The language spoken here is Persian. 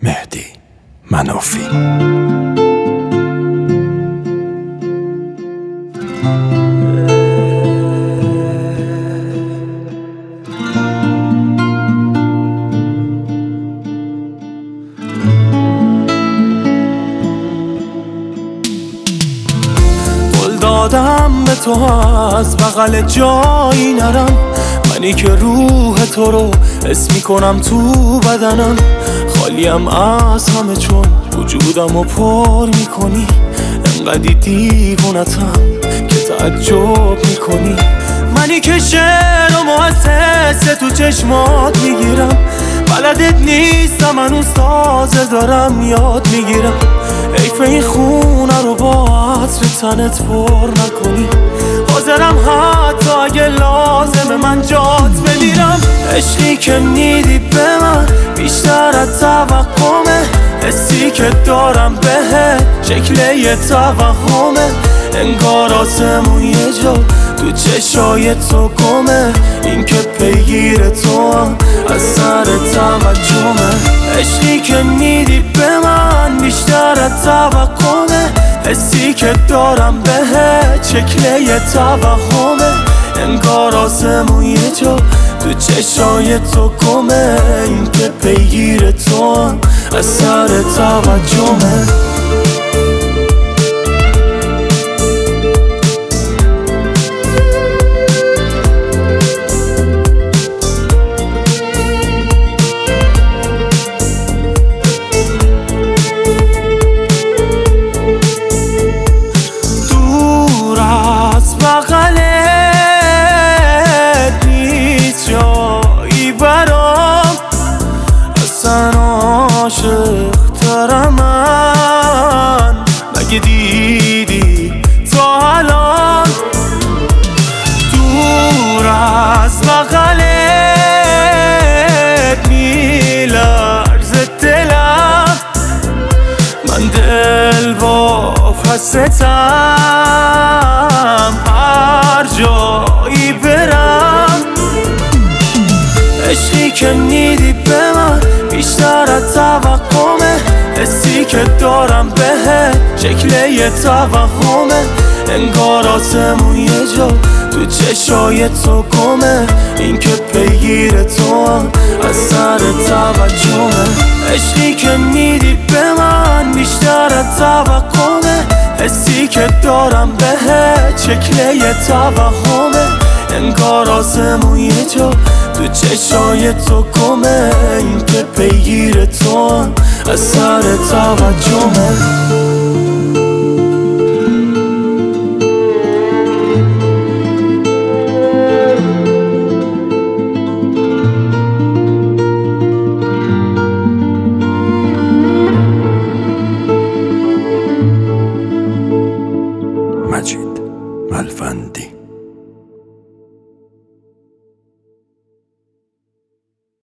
مهدی منافی. قول دادم به تو از بغل جایی نرم، منی که روح تو رو حس میکنم تو بدنم. خالیم از همه چون وجودم رو پر میکنی، انقدی دیوونتم که تعجب میکنی. منی که شعر و مؤسسه تو چشمات میگیرم، بلدت نیستم اون سازه دارم یاد میگیرم. حیف این خونه رو با عطر تنت پر نکنی، حاضرم حتی اگه لازمه من جات بمیرم. عشقی که میدی به من بیشتر از توقعمه، حسی که دارم بهت شکل یه توهمه. انگار آسمون یه جا تو چشای تو گمه، این که پیگیر تو هم از سر توجهمه. عشقی که میدی به من بیشتر از توقعمه، حسی که دارم بهت شکل یه توهمه. انگار آسمون یه جا تو چشای تو گمه، این که پیگیر تو هم از سر توجهمه. عاشق ترم من، مگه دیدی تا الان دور از بغلت میلرزه دلم؟ من دل با حسرتم هر جایی برم. عشقی که میدی به من بیشتر از توقعمه، حسی که دارم بهت شکل یه توهمه. انگار آسمون یه جا تو چشای تو گمه، این که پیگیر تو هم از سر توجهمه. عشقی که میدی به من بیشتر از توقعمه، حسی که دارم بهت شکل یه توهمه. انگار آسمون یه جا تو چشای تو گمه، این که پیگیر تو هم از سر توجهمه. مجید ملوندی.